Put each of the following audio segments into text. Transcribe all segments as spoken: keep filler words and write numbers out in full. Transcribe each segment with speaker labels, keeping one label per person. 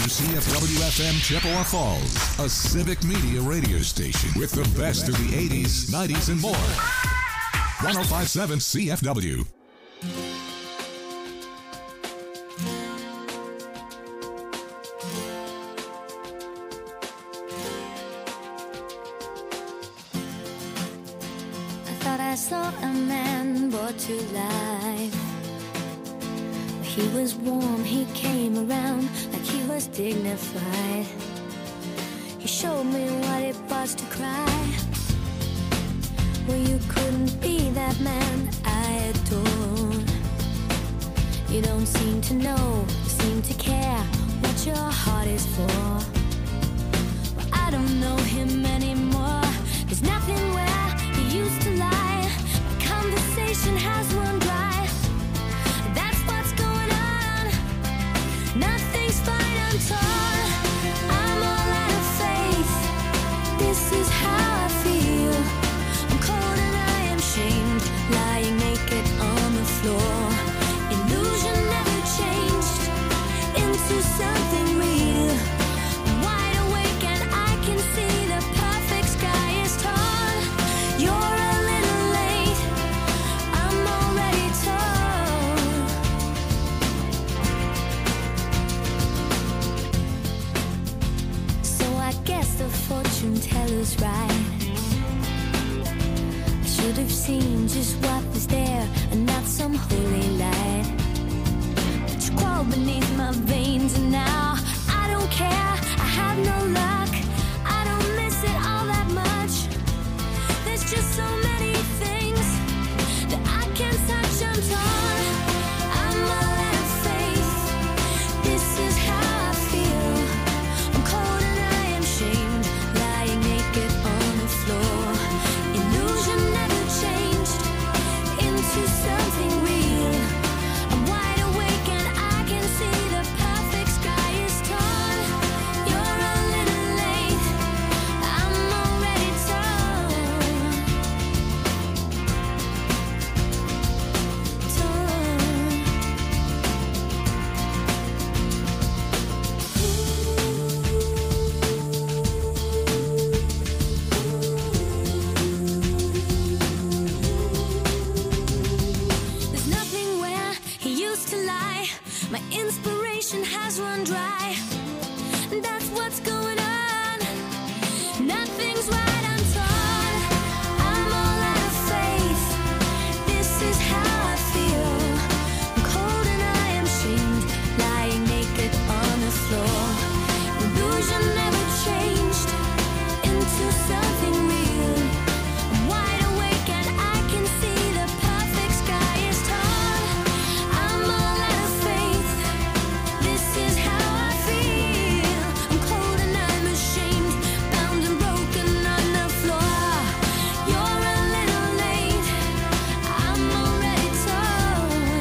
Speaker 1: C F W F M Chippewa Falls, a civic media radio station with the best of the eighties, nineties, and more. one oh five point seven C F W.
Speaker 2: I thought I saw a man brought to life. He was warm, he came around like he was dignified. He showed me what it was to cry. Well, you couldn't be that man I adore. You don't seem to know, seem to care what your heart is for. Well, I don't know him anymore. There's nothing where he used to lie. My conversation has run dry. That's what's going on. Nothing's fine, I'm torn. I'm all out of faith. This is how I feel. I'm cold and I am shamed, lying naked on the floor. Illusion never changed into something real. I'm wide awake and I can see the perfect sky is torn. You're a little late, I'm already torn. So I guess the fortune teller's right. I should have seen just what was there and not some holy light. But you crawled beneath my veins and now I don't care. I have no luck. I don't miss it all that much. There's just so many things that I can't touch. I'm torn. I'm all out of faith. This is how I feel. I'm cold and I am shamed, lying naked on the floor. Illusion never changed into something real. I'm wide awake and I can see the perfect sky is torn. You're a little late, I'm already torn. There's nothing where he used to lie. My inspiration has run dry. That's what's going on. Nothing's right, I'm torn. I'm all out of faith. This is how I feel. I'm cold and I am shamed, lying naked on the floor. Illusion never changed into something real. I'm wide awake and I can see the perfect sky is torn. I'm all out of faith. This is how I feel. I'm cold and I'm ashamed, bound and broken on the floor. You're a little late, I'm already torn.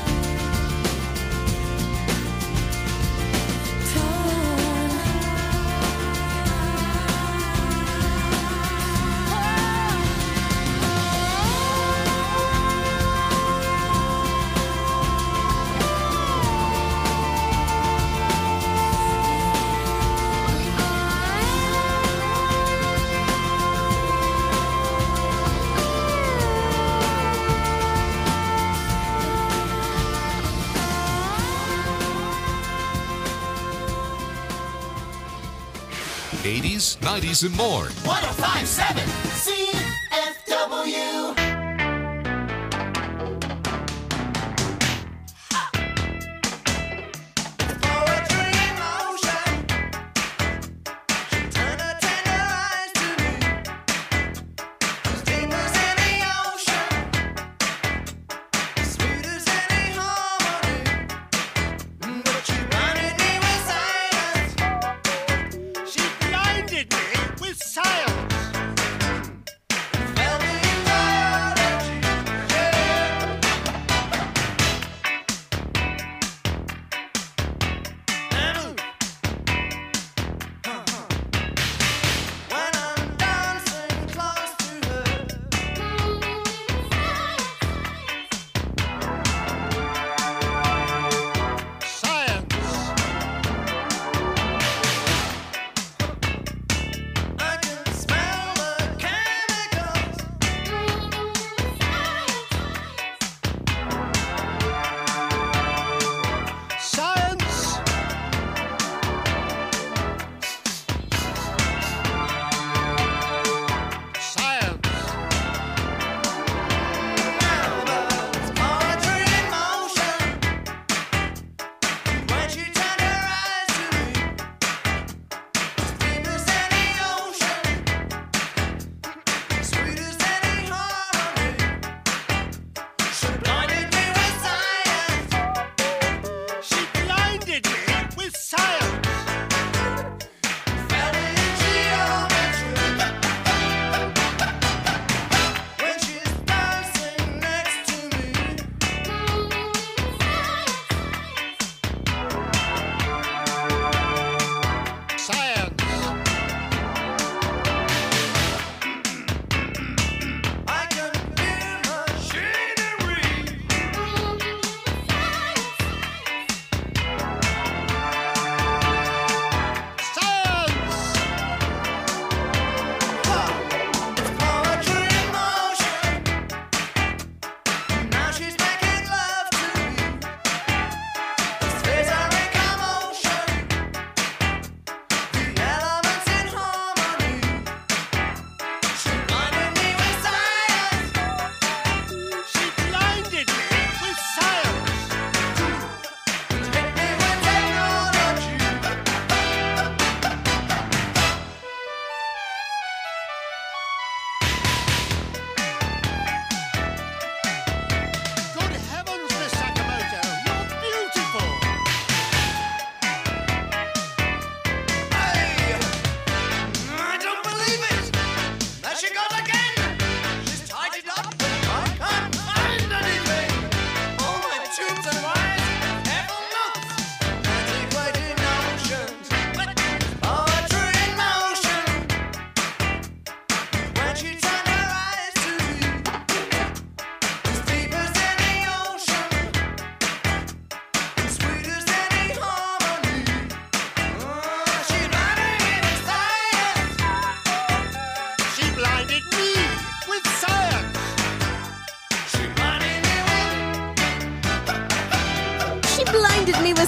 Speaker 1: eighties, nineties, and more.
Speaker 3: one oh five point seven C F W.
Speaker 4: She blinded me with science.
Speaker 3: Fell in love.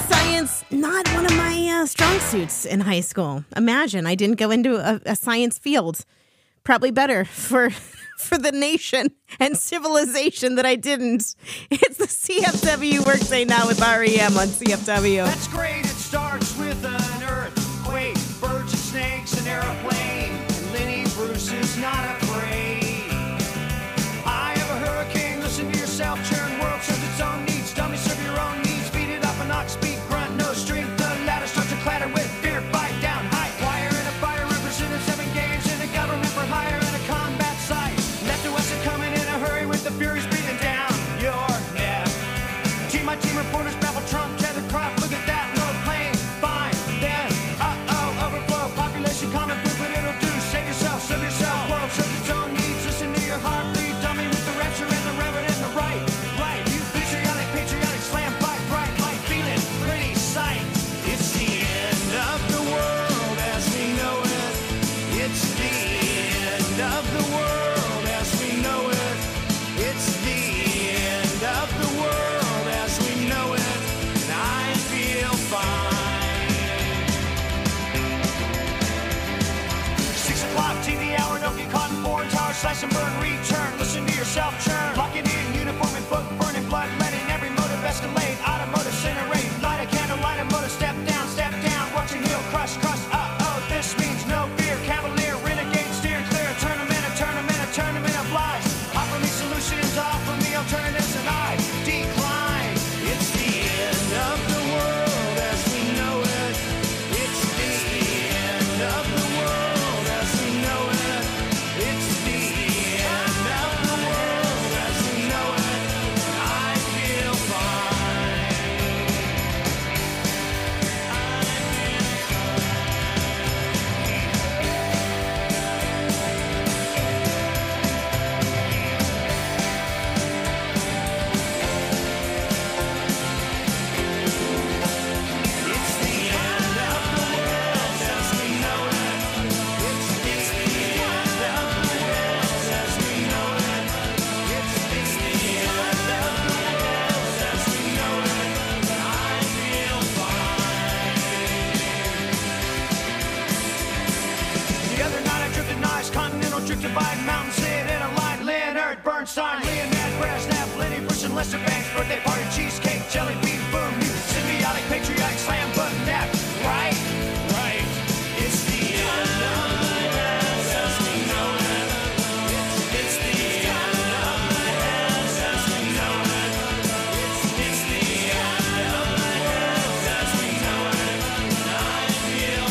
Speaker 4: Science, not one of my uh, strong suits in high school. Imagine, I didn't go into a, a science field. Probably better for for the nation and civilization that I didn't. It's the C F W Workday Now with R E M on C F W.
Speaker 5: That's great. It starts with an earthquake, birds and snakes, an airplane. And Lenny Bruce is not afraid. I have a hurricane. Listen to yourself. Churn world serves its own needs. Dummy serve your own needs. Beat it up an ox, speak, grunt, no strength. The ladder starts to clatter with fear. Bite down, high wire and a fire. Represented seven games in a government for hire and a combat site. Left to us are coming in a hurry with the furies breathing down your neck. Team my team reporters babble Trump, tether crop. Look at that, no plane, fine. Then, uh-oh, overflow, population common food, but it'll do. Save yourself, serve yourself, world serves its own needs. Listen to your heart, bleed, dummy with the rapture and the reverend and the right. Right, you patriotic, patriotic, slam, fight, bright, light, feeling, pretty sight. It's the end of the world as we know it. It's the end of the world as we know it. It's the end of the world as we know it. And I feel fine. Six o'clock T V hour, don't get caught in foreign tower, slash and burn, return. Listen to yourself churn. Lock it in, uniform and book, burning blood, letting every motive escalate. Automotive incinerate, light a candle, light a motor, step down, step down. Watch your heel crush, crush. Uh-oh, this means no fear. Cavalier, renegade, steer clear. A tournament, a tournament, a tournament of lies. Offer me solutions, offer me alternatives, and I decline. It's the end of the world as we know it. It's the end of the world as we know it. It's the end of the world as we know it. I feel fine. It's the end of the world as we know it. It's the end of the world as we know it. It's the end of the world as we know it. I feel fine. The other night I drifted nice, continental drift divide, mountain sit in a line. Leonard Bernstein, Leonard Brezhnev, Lenny Bruce and Lester Banks, birthday party, cheesecake, jelly bean, boom, you symbiotic, patriotic, slam button, nap, right? Right. It's the end of the world as we know it. It's, it's the end of the world as we know it. It's, it's the end of the world as we know it. I feel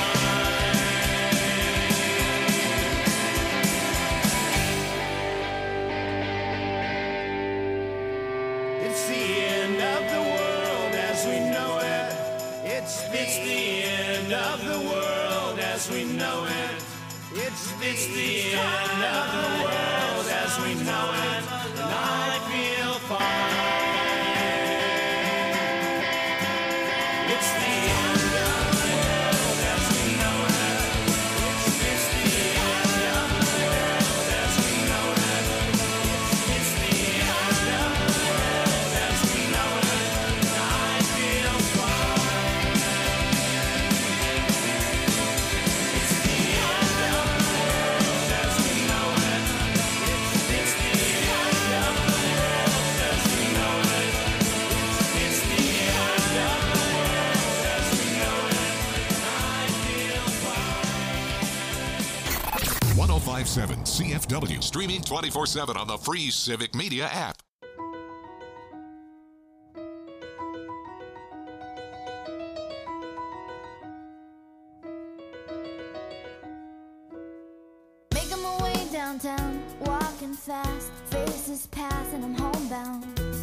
Speaker 5: fine. It's the end of the world as we know it. It's, it's the end of the world as we know it. It's, it's the end of the world as we know it. And I feel fine. It's the end of the world as we know it. It's, it's the end of the world as we know it. It's, it's the end of the world as we know it. And I feel fine. It's the end of the world as we know it. It's, it's the end of the world as we know it. It's, it's the end of the world as we know it. And I feel fine.
Speaker 1: one oh five point seven C F W. Streaming twenty-four seven on the free Civic Media app.
Speaker 2: Making my way downtown, walking fast, faces pass and I'm homebound.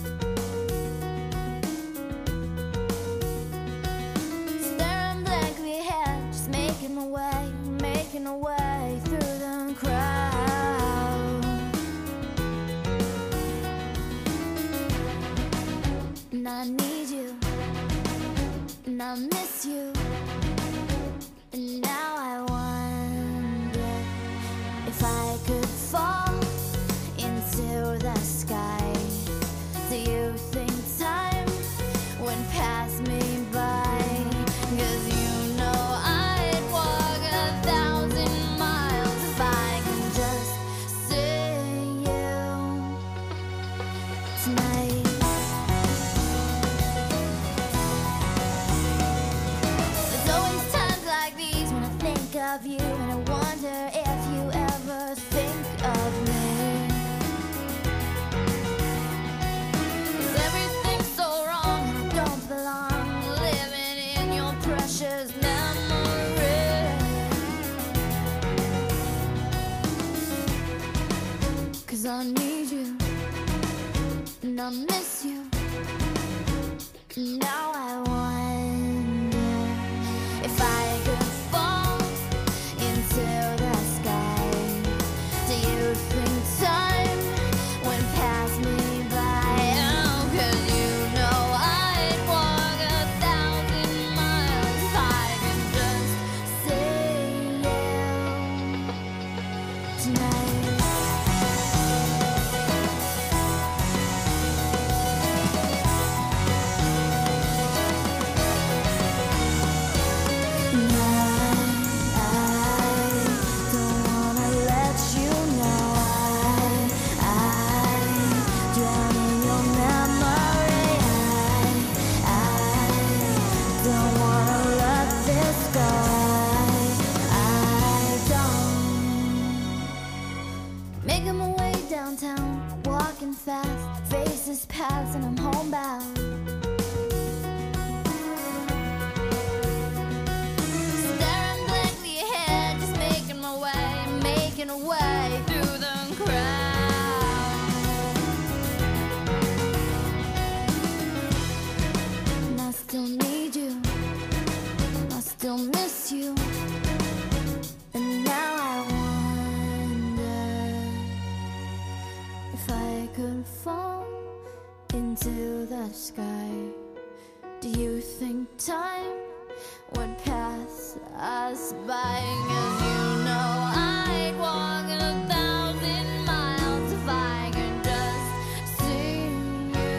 Speaker 2: Staring blankly ahead, just making my way, making my way through the crowd. And I need you, and I miss you, and now I wonder if I could fall into the sky. Do you think time went past me love you, and I wonder if you ever think of me. 'Cause everything's so wrong, and I don't belong living in your precious memory. 'Cause I need you, and I miss you. Now I wonder if I could fall into the sky. Do you think time would pass me by? Oh, 'cause you know I'd walk a thousand miles if I could just see you tonight. Making my way downtown, walking fast, faces pass and I'm homebound. Staring blankly ahead, just making my way, making a way through the crowd. And I still need you, I still miss you, and now I wonder if I could fall into the sky. Do you think time would pass us by? 'Cause you know I'd walk a thousand miles if I could just see you.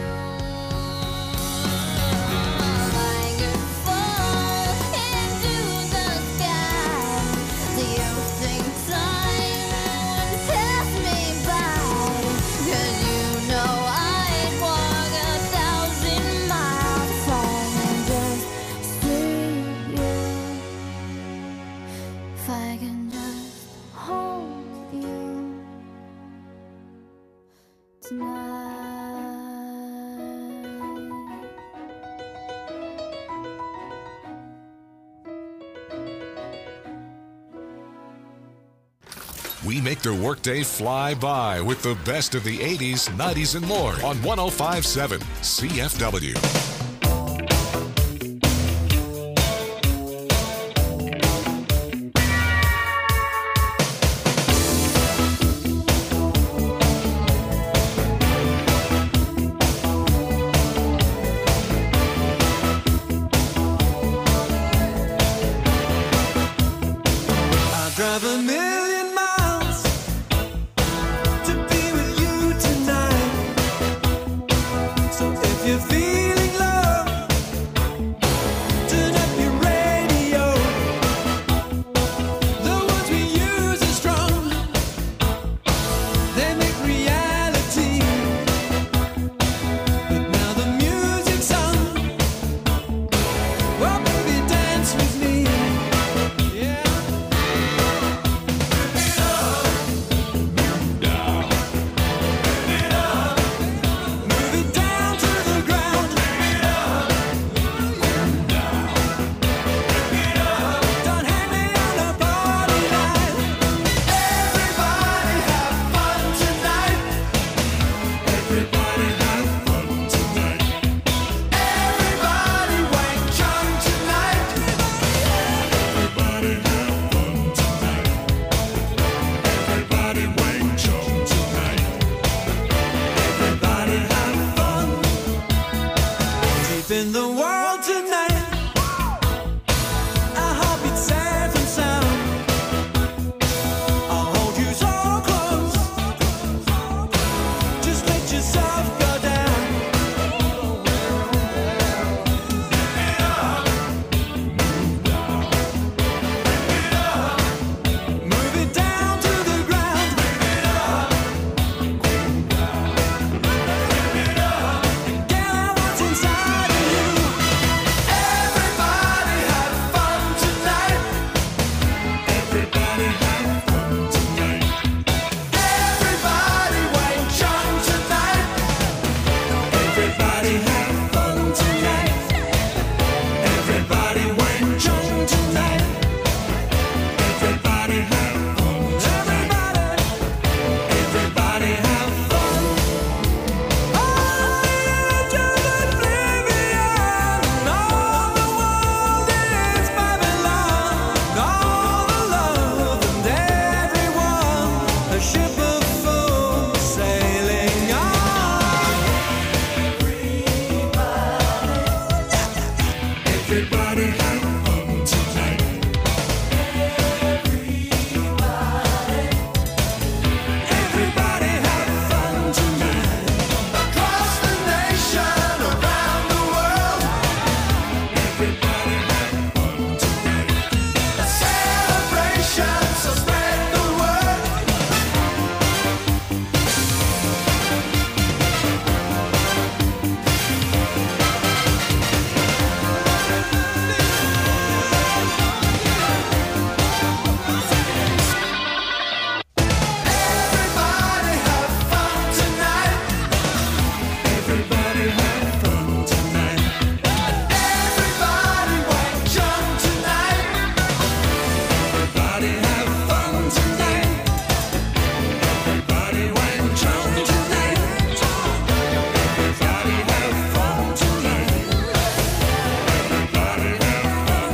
Speaker 2: If I could fall into the sky, do you think time would pass me by? 'Cause you know I'd walk a thousand miles if I can just see you. If I can just hold you tonight.
Speaker 1: We make the workday fly by with the best of the eighties, nineties, and more on one oh five point seven C F W.
Speaker 6: I'll drive a million miles to be with you tonight. So if you're feeling love, turn up your radio. The words we use are strong, they make reality. But now the music's on. Well, baby, dance with me. Yeah.
Speaker 1: Everybody have fun tonight. Everybody have fun tonight.
Speaker 3: Across the nation, around the world,
Speaker 1: Everybody have fun tonight.
Speaker 3: a celebration, so spread the word. Everybody have fun tonight.
Speaker 1: Everybody have fun tonight.
Speaker 3: Everybody won't jump tonight.
Speaker 1: Everybody have fun tonight. Everybody went jump tonight. Everybody have fun tonight. Everybody have fun.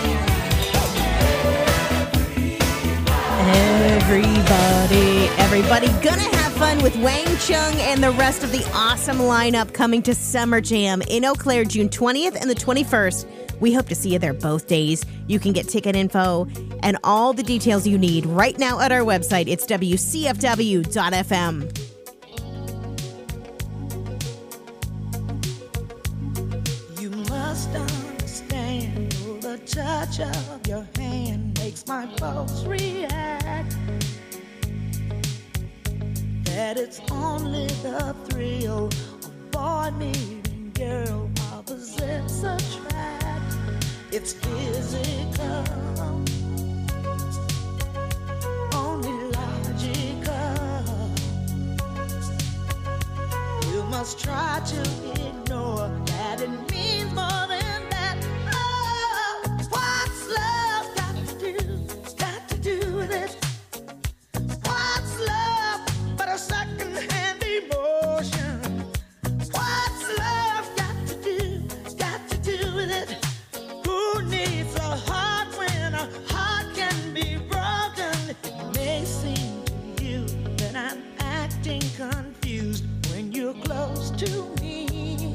Speaker 4: Everybody, everybody gonna have fun with Wang Chung and the rest of the awesome lineup coming to Summer Jam in Eau Claire June twentieth and the twenty-first. We hope to see you there both days. You can get ticket info and all the details you need right now at our website. It's W C F W dot F M.
Speaker 7: You must understand the touch of your hand makes my pulse react. That it's only the thrill of boy meeting girl opposites attract. It's physical, only logical. You must try to ignore that it means more than that. Oh, what's love got to do? Got to do with it. What's love but a second-hand emotion? What's love got to do? Got to do with it. Who needs a heart when a heart can be broken? It may seem to you that I'm acting confused when you're close to me.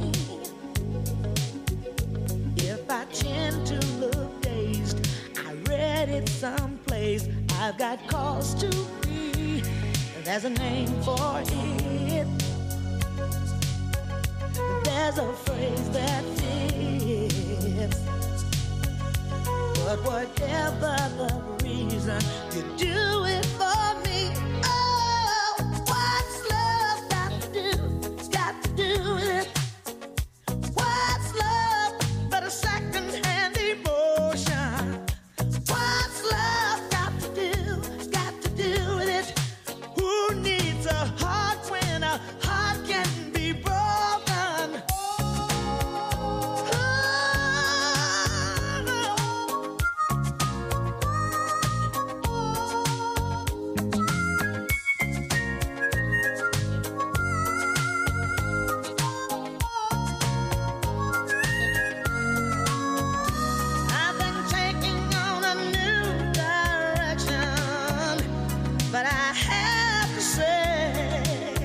Speaker 7: If I tend to look dazed, I read it someplace. I've got cause to be. There's a name for it. There's a phrase that fits. But whatever the reason, you do it for me. Oh, what's love got to do? Got to do with it. What's love but a second-hand emotion? What's love got to do? Got to do with it. Who needs a heart when a heart can be broken? Oh, I've been taking on a new direction, but I have to say,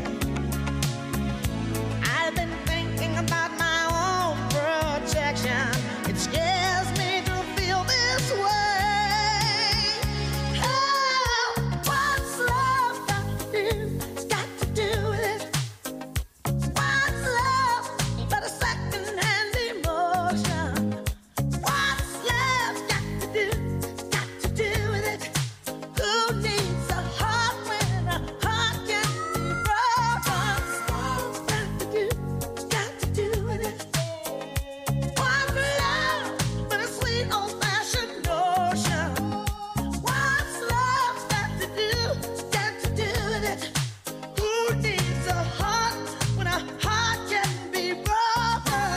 Speaker 7: I've been thinking about my own protection. It scares me to feel this way. Oh, what's love got to do? Got to do with it. What's love but a second-hand emotion? What's love got to do? Got to do with it. Who needs a heart when a heart can be broken? Got to do, got to do with it. What's love but a sweet old-fashioned notion? What's love got to do? Got to do with it. Who needs a heart when a heart can be broken?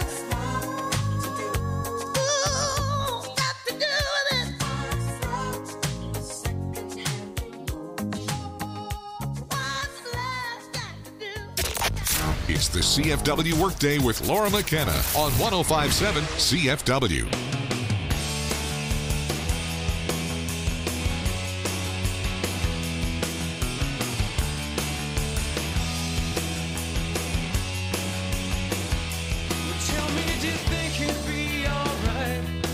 Speaker 7: Ooh, got to do with it. What's love got to do?
Speaker 1: It's the C F W Workday with Laura McKenna on one oh five point seven C F W.
Speaker 6: Tell me, did you think it'd be alright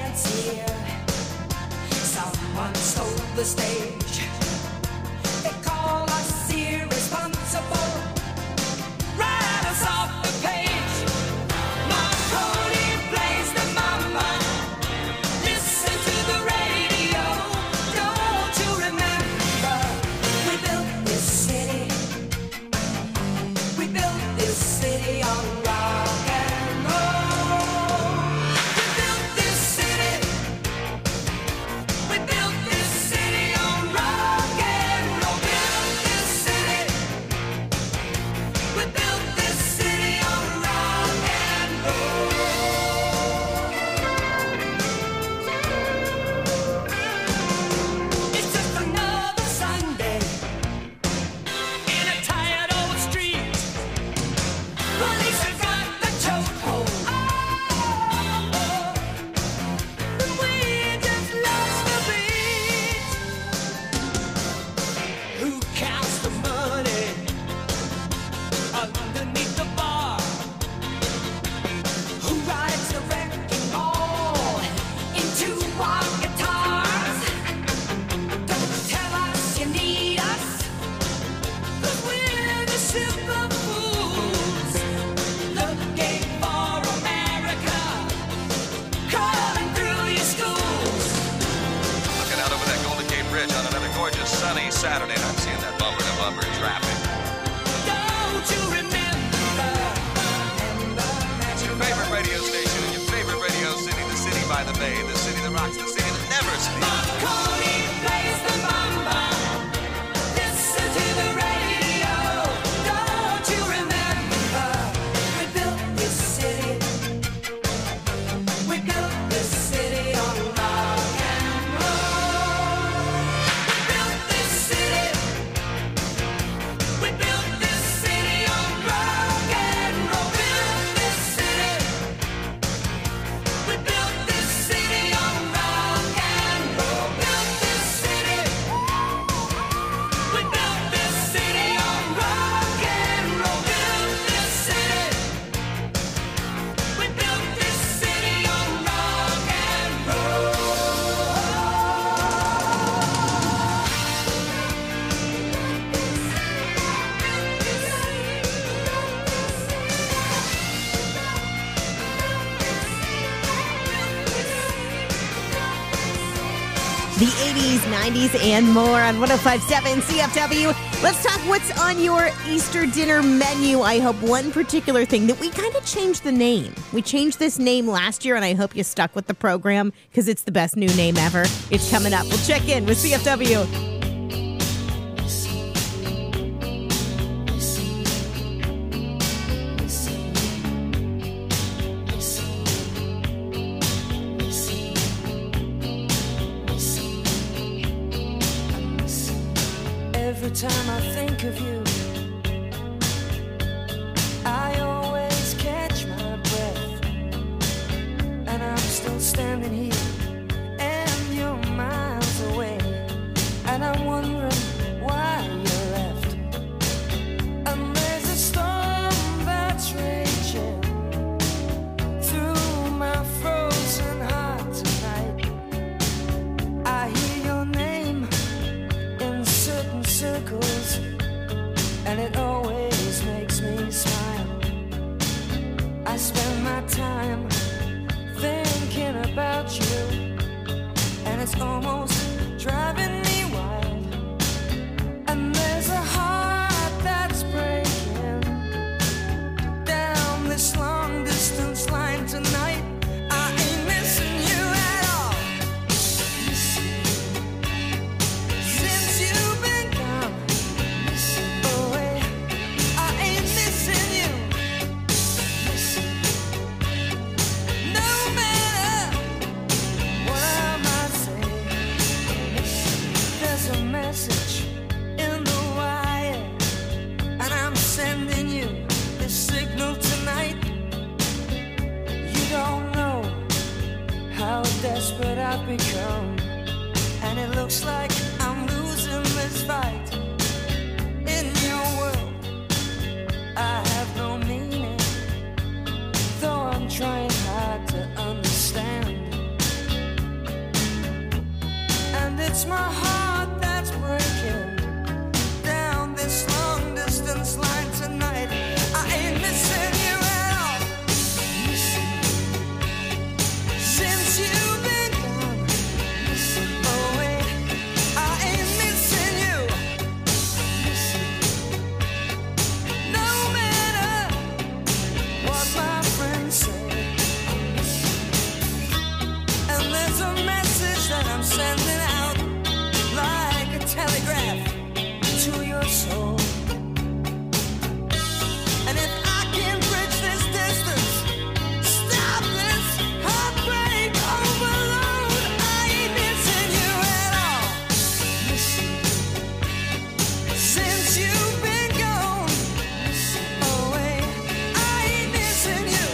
Speaker 8: dance here. Someone stole the stage. They call us irresponsible. Write us off the page. Marconi plays the mama. Listen to the radio. Don't you remember? We built this city. We built this city on rock and roll. We built this city. We built this city on rock and roll. Built this city. We built this city on rock and roll. It's just another Sunday in a tired old street. Police have got the chokehold. And we just lost the beat. Who counts the money underneath the bar? Who rides the wrecking ball into our guitars? Don't tell us you need us, 'cause we're the ship of fools looking for America, crawling through your schools.
Speaker 9: Looking out over that Golden Gate Bridge on another gorgeous sunny Saturday, and I'm seeing that bumper to bumper traffic.
Speaker 8: Don't you remember? Remember that
Speaker 9: It's your favorite radio station in your favorite radio city, the city by the bay, the city that rocks, the city that never sleeps.
Speaker 8: Marconi plays the mamba. Listen to the radio. Don't you remember? We built this city. We built this city on rock and roll. We built this city. We built this city on rock and roll. Built this city. We built this city on rock and roll. Built this city. We built this city on rock and roll. Built this city. We built this city on rock and roll.
Speaker 4: The eighties, nineties, and more on one oh five point seven C F W. Let's talk what's on your Easter dinner menu. I hope one particular thing that we kind of changed the name. We changed this name last year, and I hope you stuck with the program because it's the best new name ever. It's coming up. We'll check in with C F W.
Speaker 8: Every time I think of you, I always catch my breath. And I'm still standing here, and you're miles away. And I'm wondering why you left. And there's a storm that's raging through my frozen heart tonight. I hear your name in certain circles, and it always makes me smile. I spend my time thinking about you, and it's almost driving me wild. And there's a heart that's breaking down this long distance line tonight. I ain't missing you at all. Since you've been gone away, I ain't missing you. No matter what I might say, there's a message in the wire, and I'm sending you this signal tonight. You don't know how desperate I've become, and it looks like I'm losing this fight. In your world, I have no meaning, though I'm trying hard to understand.
Speaker 6: it's my heart that's breaking down this long distance line tonight. I ain't missing you at all. Since you've been gone, oh wait, I ain't missing you. No matter what my friends say, and there's a message that I'm sending out like a telegraph to your soul. And if I can bridge this distance, stop this heartbreak overload, I ain't missing you at all. Since you've been gone, oh wait, I ain't missing you.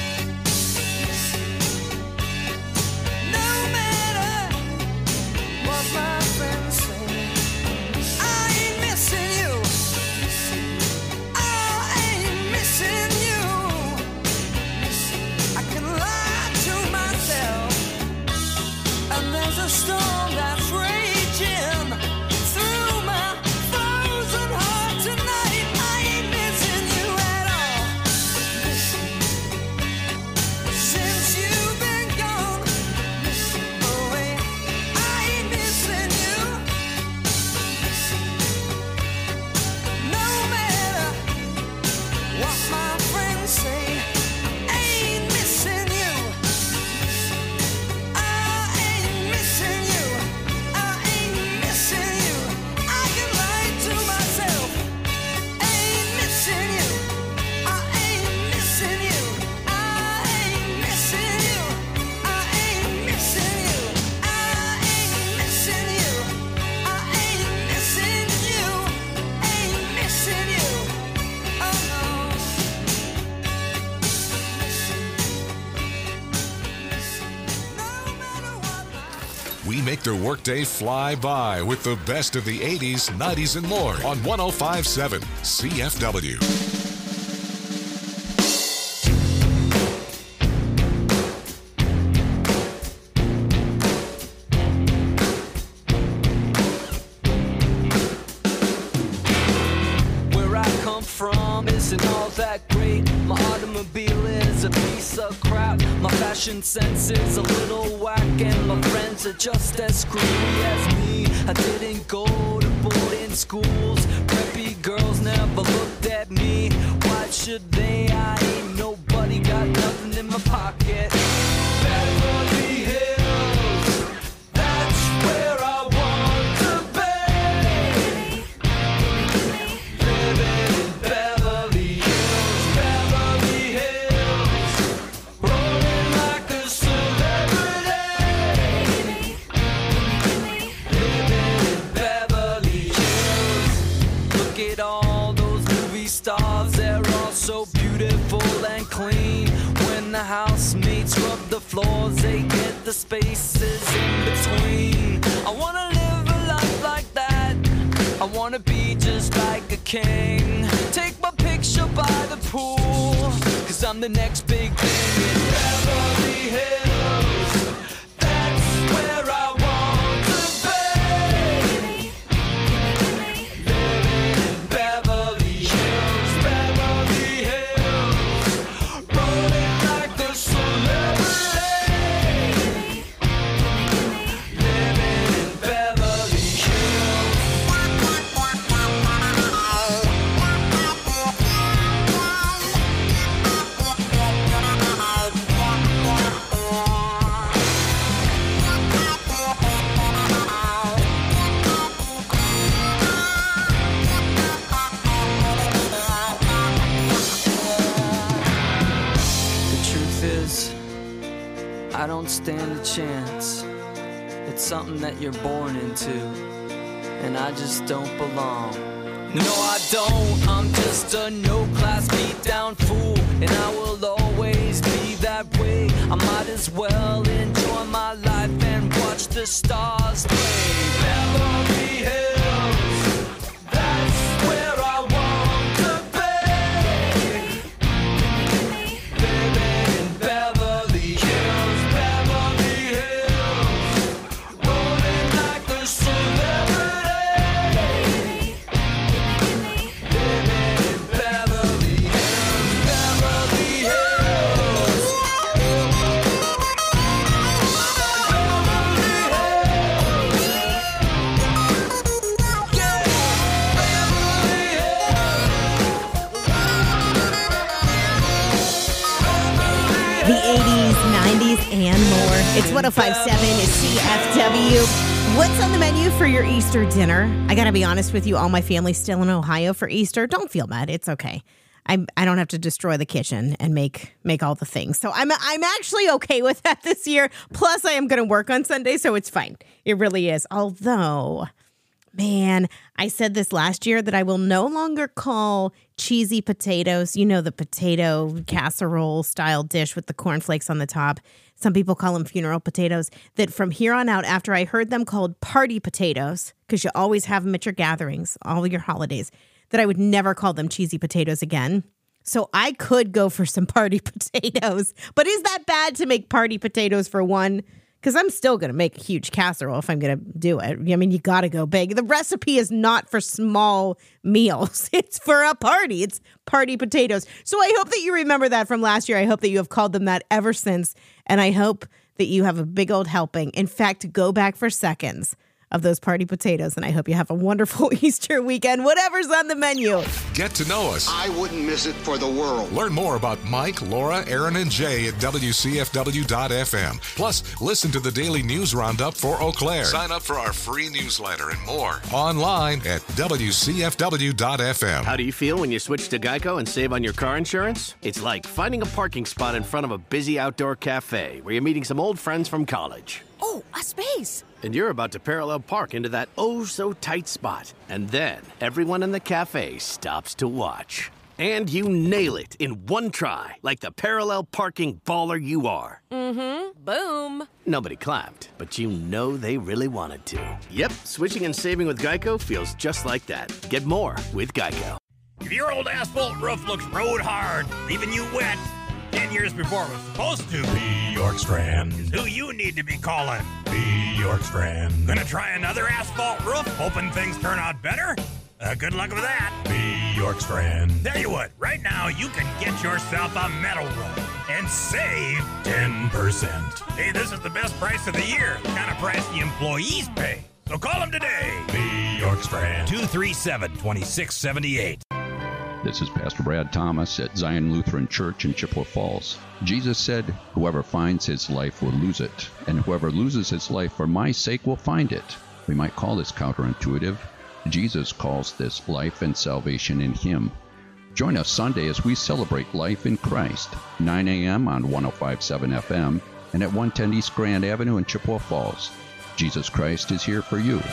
Speaker 6: No matter what my friends say, I ain't missing you. I ain't missing you. I can lie to myself, and there's a storm that's raging through my frozen heart tonight. I ain't missing you at all. Since you've been gone, oh wait, I ain't missing you. No matter what my friends say, I ain't missing you. I ain't missing you. I ain't missing you. I can lie to myself. I ain't missing you. I ain't missing you. I ain't missing you. I ain't missing you. I ain't missing you. I ain't missing you. Ain't missing you. Oh no. No matter what.
Speaker 1: We make their workday fly by with the best of the eighties, nineties, and more on one oh five point seven C F W.
Speaker 6: Where I come from isn't all that great. My automobile is a piece of crap. My fashion sense is a little whack, and my friends are just as screwy as me. I didn't go to boarding schools. Preppy girls never looked at me. Why should they? I ain't nobody, got nothing in my pocket. Beverly Hills, that's where I want to be. Living in Beverly Hills, Beverly Hills, rolling like a celebrity. Living in Beverly Hills. Look at all those movie stars, they're all so beautiful and clean. When the housemates rub the floors, they get the spaces in between. I wanna live a life like that. I wanna be just like a king. Take my picture by the pool, cause I'm the next big thing in Beverly Hills. That's where I want to be. Living in Beverly Hills, Beverly Hills, rolling like a celebrity. Living in Beverly Hills. The truth is, I don't stand a chance. It's something that you're born into, and I just don't belong. No, I don't. I'm just a no-class beat-down fool, and I will always be that way. I might as well enjoy my life and watch the stars play. Beverly Hills, that's where I want to be. Living in Beverly Hills, Beverly Hills, rolling like a
Speaker 4: It's one oh five point seven C F W. What's on the menu for your Easter dinner? I got to be honest with you, all my family's still in Ohio for Easter. Don't feel bad. It's okay. I I don't have to destroy the kitchen and make make all the things. So I'm I'm actually okay with that this year. Plus, I am going to work on Sunday, so it's fine. It really is. Although, man, I said this last year that I will no longer call cheesy potatoes, you know, the potato casserole style dish with the cornflakes on the top. Some people call them funeral potatoes. That from here on out, after I heard them called party potatoes, because you always have them at your gatherings, all your holidays, that I would never call them cheesy potatoes again. So I could go for some party potatoes. But is that bad to make party potatoes for one? Because I'm still going to make a huge casserole if I'm going to do it. I mean, you got to go big. The recipe is not for small meals. It's for a party. It's party potatoes. So I hope that you remember that from last year. I hope that you have called them that ever since. And I hope that you have a big old helping. In fact, go back for seconds of those party potatoes. And I hope you have a wonderful Easter weekend, whatever's on the menu.
Speaker 1: Get to know us.
Speaker 10: I wouldn't miss it for the world.
Speaker 1: Learn more about Mike, Laura, Aaron, and Jay at W C F W dot F M. Plus, listen to the daily news roundup for Eau Claire. Sign up for our free newsletter and more online at W C F W dot F M.
Speaker 11: How do you feel when you switch to Geico and save on your car insurance? It's like finding a parking spot in front of a busy outdoor cafe where you're meeting some old friends from college.
Speaker 12: Oh, a space!
Speaker 11: And you're about to parallel park into that oh-so-tight spot. And then everyone in the cafe stops to watch. And you nail it in one try, like the parallel parking baller you are.
Speaker 12: Mm-hmm. Boom.
Speaker 11: Nobody clapped, but you know they really wanted to. Yep, switching and saving with Geico feels just like that. Get more with Geico.
Speaker 13: If your old asphalt roof looks road hard, leaving you wet, ten years before it was supposed to be, York Strand is who you need to be calling. Be York Strand. Gonna try another asphalt roof, hoping things turn out better? Uh, good luck with that. Be York Strand. Tell you what, right now you can get yourself a metal roof and save ten percent. Hey, this is the best price of the year. The kind of price the employees pay. So call them today. Be York Strand. two three seven, two six seven eight.
Speaker 14: This is Pastor Brad Thomas at Zion Lutheran Church in Chippewa Falls. Jesus said, "Whoever finds his life will lose it, and whoever loses his life for my sake will find it." We might call this counterintuitive. Jesus calls this life and salvation in him. Join us Sunday as we celebrate life in Christ, nine a.m. on one oh five point seven F M and at one ten East Grand Avenue in Chippewa Falls. Jesus Christ is here for you.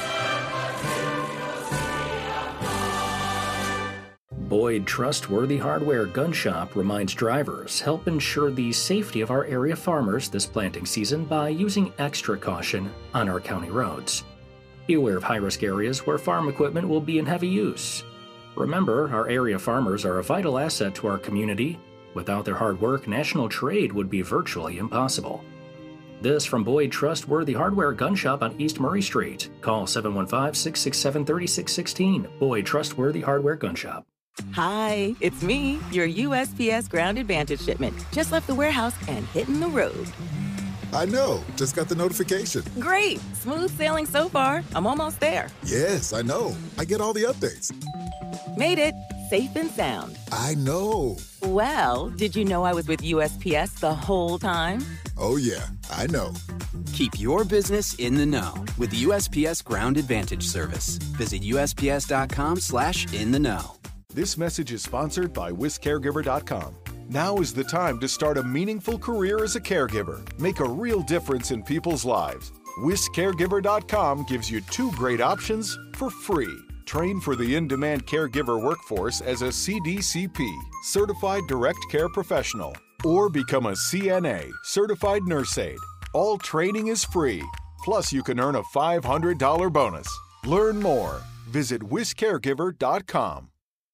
Speaker 15: Boyd Trustworthy Hardware Gun Shop reminds drivers help ensure the safety of our area farmers this planting season by using extra caution on our county roads. Be aware of high-risk areas where farm equipment will be in heavy use. Remember, our area farmers are a vital asset to our community. Without their hard work, national trade would be virtually impossible. This from Boyd Trustworthy Hardware Gun Shop on East Murray Street. Call seven one five, six six seven, three six one six. Boyd Trustworthy Hardware Gun Shop.
Speaker 16: Hi, it's me, your U S P S Ground Advantage shipment. Just left the warehouse and hitting the road.
Speaker 17: I know. Just got the notification.
Speaker 16: Great. Smooth sailing so far. I'm almost there.
Speaker 17: Yes, I know. I get all the updates.
Speaker 16: Made it. Safe and sound.
Speaker 17: I know.
Speaker 16: Well, did you know I was with U S P S the whole time?
Speaker 17: Oh, yeah. I know.
Speaker 18: Keep your business in the know with the U S P S Ground Advantage service. Visit U S P S dot com slash in the know.
Speaker 19: This message is sponsored by Wis Caregiver dot com. Now is the time to start a meaningful career as a caregiver. Make a real difference in people's lives. Wis Caregiver dot com gives you two great options for free. Train for the in-demand caregiver workforce as a C D C P, Certified Direct Care Professional, or become a C N A, Certified Nurse Aide. All training is free. Plus, you can earn a five hundred dollars bonus. Learn more. Visit Wis Caregiver dot com.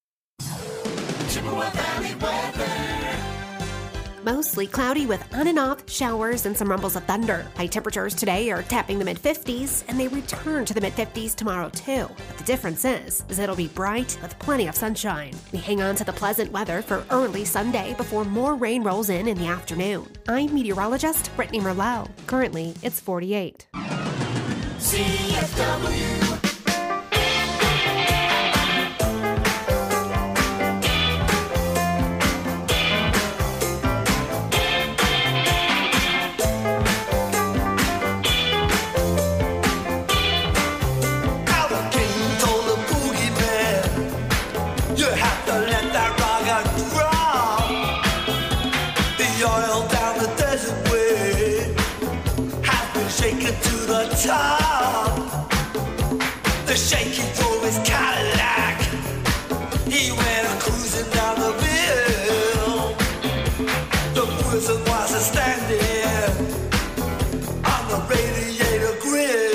Speaker 3: Chippewa Valley weather.
Speaker 20: Mostly cloudy with on and off showers and some rumbles of thunder. High temperatures today are tapping the mid fifties, and they return to the mid fifties tomorrow too. But the difference is, is it'll be bright with plenty of sunshine. We hang on to the pleasant weather for early Sunday before more rain rolls in in the afternoon. I'm meteorologist Brittany Merlot. Currently, it's forty-eight.
Speaker 3: C F W.
Speaker 8: it to the top. The shaky drove his Cadillac. He went a cruising down the bill. The prison was a standing on the radiator grill.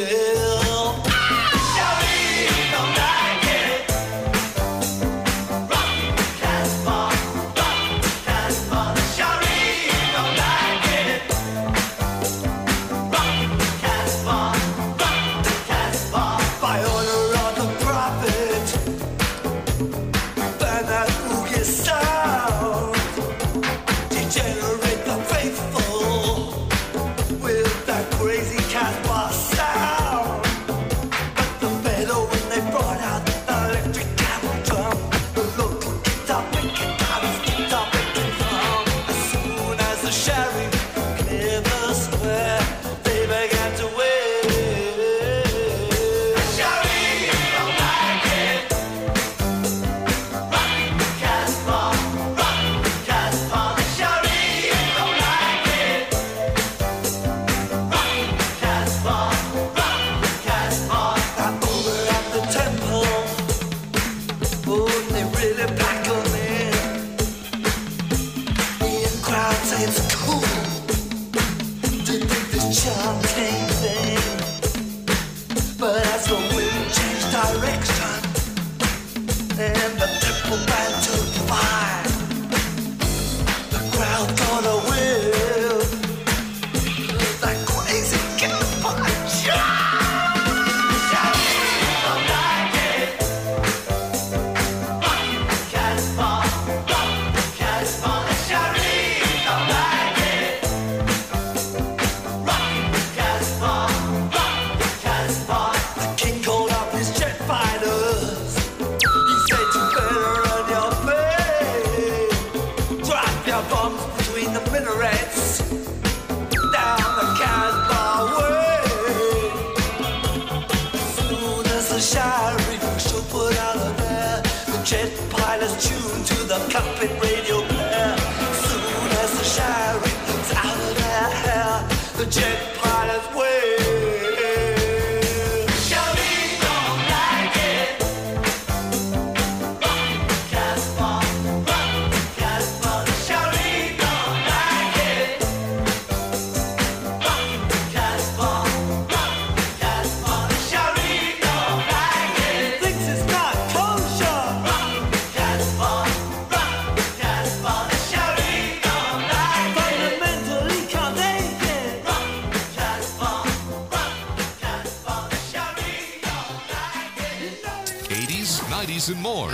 Speaker 1: And more.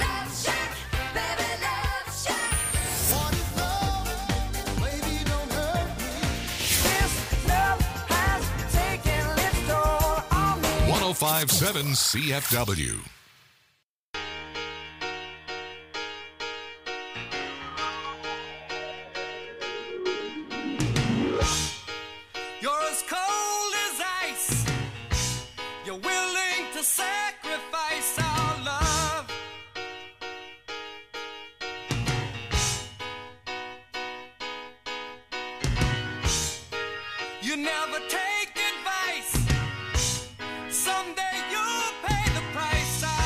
Speaker 1: one oh five point seven C F W.
Speaker 8: You're as cold as ice. You're willing to sacrifice our love. You never take advice. Someday you'll pay the price. I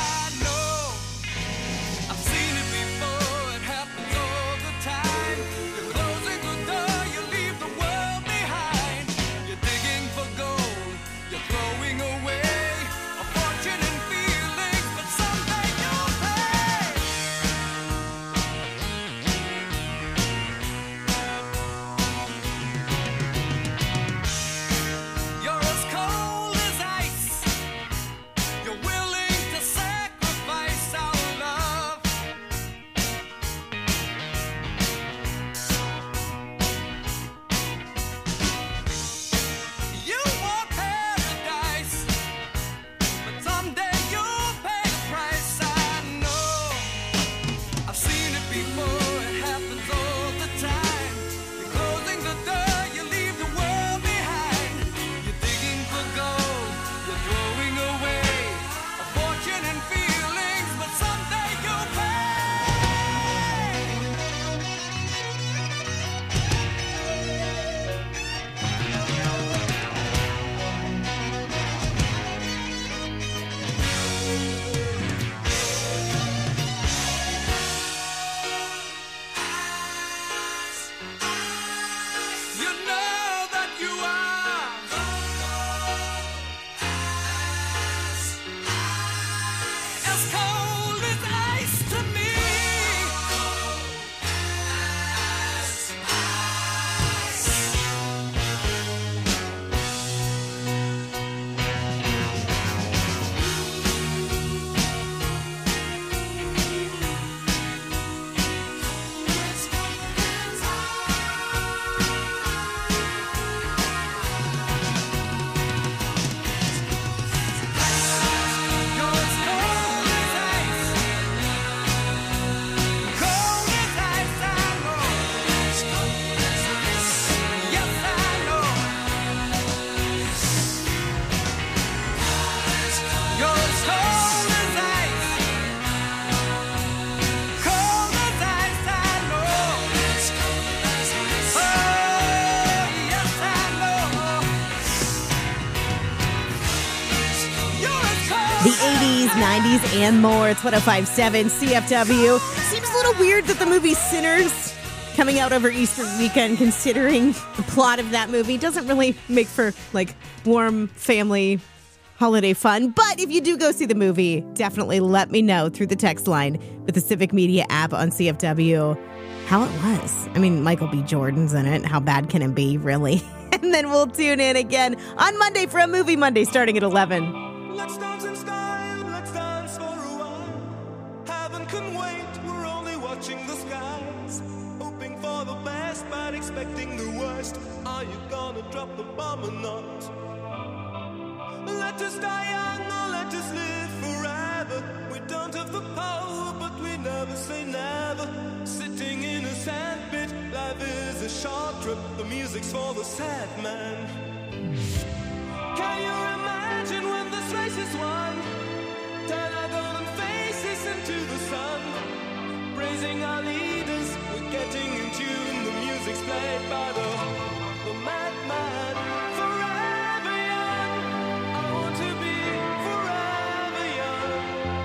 Speaker 4: The eighties, nineties, and more. It's one oh five point seven C F W. Seems a little weird that the movie Sinners coming out over Easter weekend, considering the plot of that movie. Doesn't really make for, like, warm family holiday fun. But if you do go see the movie, definitely let me know through the text line with the Civic Media app on C F W how it was. I mean, Michael B. Jordan's in it. How bad can it be, really? And then we'll tune in again on Monday for a Movie Monday starting at eleven.
Speaker 5: Let's dance in style, let's dance for a while. Heaven can wait, we're only watching the skies. Hoping for the best, but expecting the worst. Are you gonna drop the bomb or not? Let us die young or let us live forever. We don't have the power, but we never say never. Sitting in a sandpit, life is a short trip. The music's for the sad man. Can you imagine when this race is won? Turn our golden faces into the sun. Praising our leaders, we're getting in tune. The music's played by the, the madman. Forever young, I want to be forever young.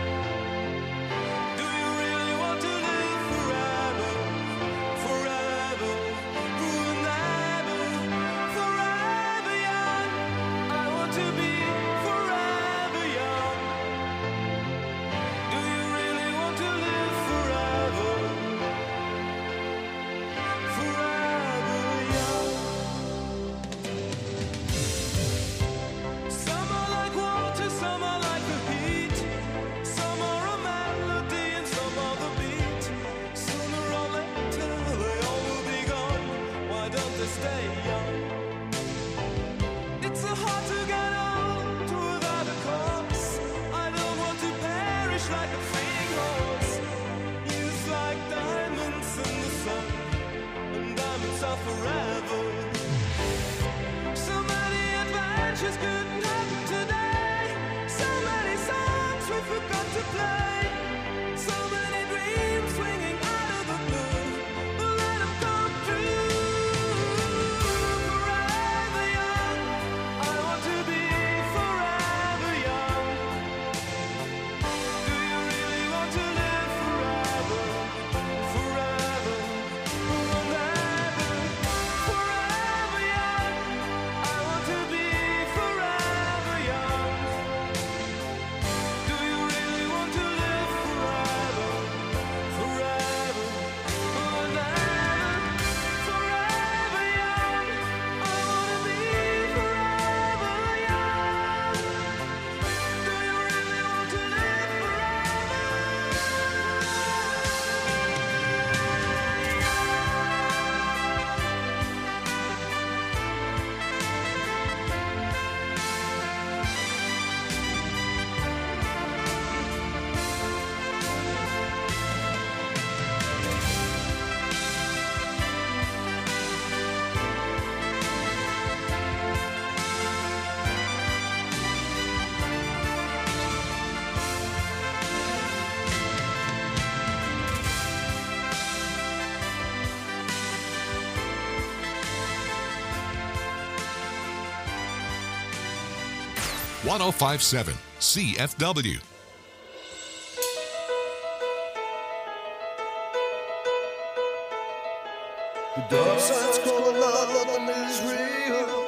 Speaker 5: Do you really want to live forever? Forever, forever, forever young. I want to be forever young. Do you really want to live forever? Forever young. Some are like water, some are like the heat. Some are a melody and some are the beat. Sooner or later they all will be gone. Why don't they stay young? It's so hard to get old without a cause. I don't want to perish like a fleeing horse. Youth like diamonds in the sun, and diamonds are forever. So many adventures couldn't happen today. So many songs we forgot to play. So many dreams swinging out of the blue. But let them come true. Forever young, I want to be forever young. Do you really want to live forever? Forever, forever, forever young. I want to be forever young. Do you really want to live forever? Forever, forever, forever young. I want to be forever young. Do you really want to live
Speaker 1: one oh five point seven C F W.
Speaker 5: The dark side's calling out, loving is real.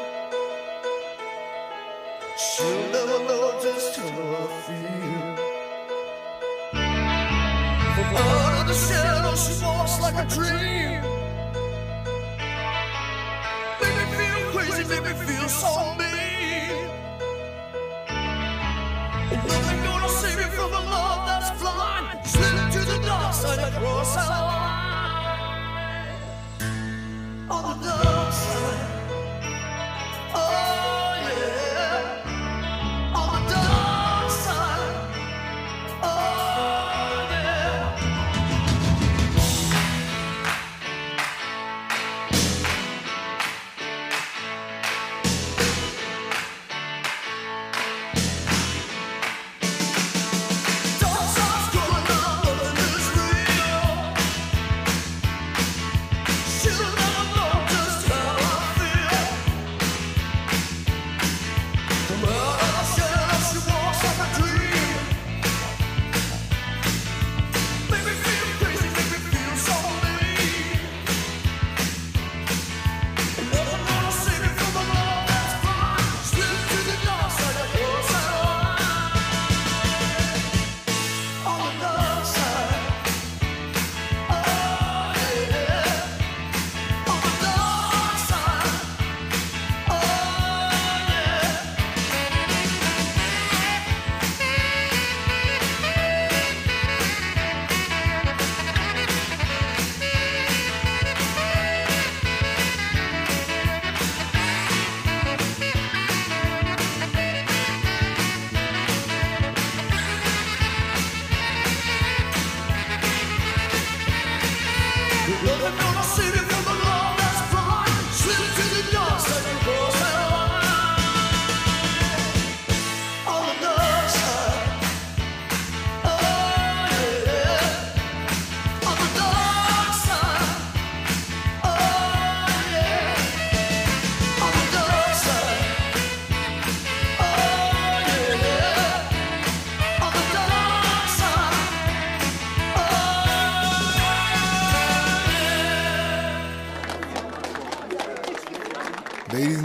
Speaker 5: She'll never know just how I feel. From out of the shadow, she walks like a dream. Make me feel crazy, make me feel so mean. Nothing gonna save me from the love that's blind. Slip to the dark side across our line. On the dark side. Oh yeah. On the dark side. Oh yeah.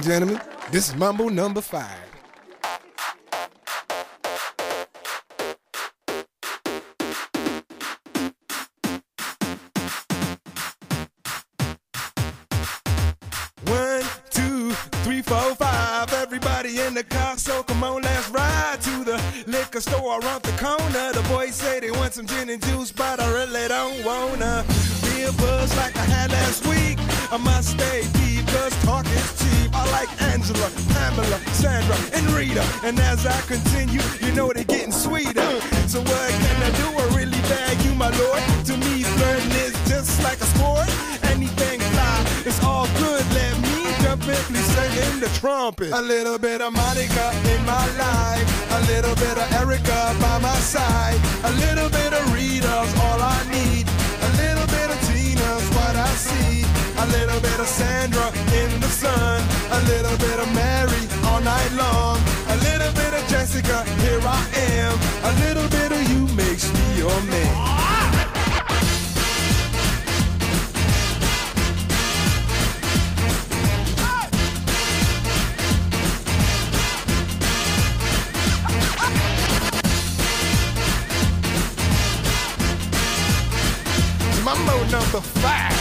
Speaker 21: gentlemen, this is Mambo number five. One, two, three, four, five. Everybody in the car, so come on, let's ride to the liquor store around the corner. The boys say they want some gin and juice, but I really don't wanna be a buzz like I had last week. I must stay deep, cause talk is cheap. I like Angela, Pamela, Sandra, and Rita. And as I continue, you know they're getting sweeter. So what can I do? I really bag you, my lord. To me, flirting is just like a sport. Anything fly, it's all good. Let me jump in, please sing the trumpet. A little bit of Monica in my life. A little bit of Erica by my side. A little bit of Rita's all I need. A little bit of Tina's what I see. A little bit of Sandra in the sun. A little bit of Mary all night long. A little bit of Jessica, here I am. A little bit of you makes me your man. Mambo number five.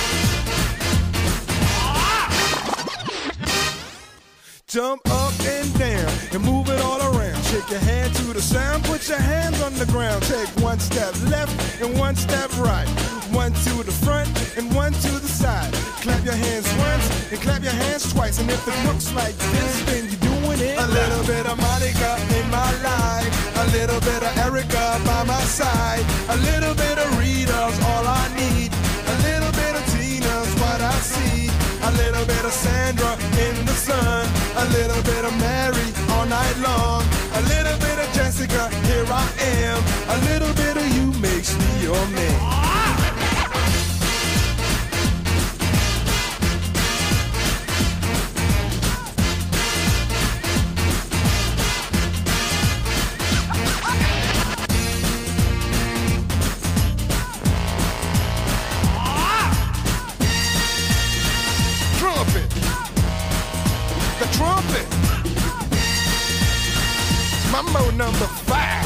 Speaker 21: Jump up and down and move it all around. Shake your hand to the sound, put your hands on the ground. Take one step left and one step right. One to the front and one to the side. Clap your hands once and clap your hands twice. And if it looks like this, then you're doing it. A little bit of Monica in my life. A little bit of Erica by my side. A little bit of Rita's all I need. A little bit of Tina's what I see. A little bit of Sandra in the sun. A little bit of Mary all night long. A little bit of Jessica, here I am. A little bit of you makes me your man. Mambo number five.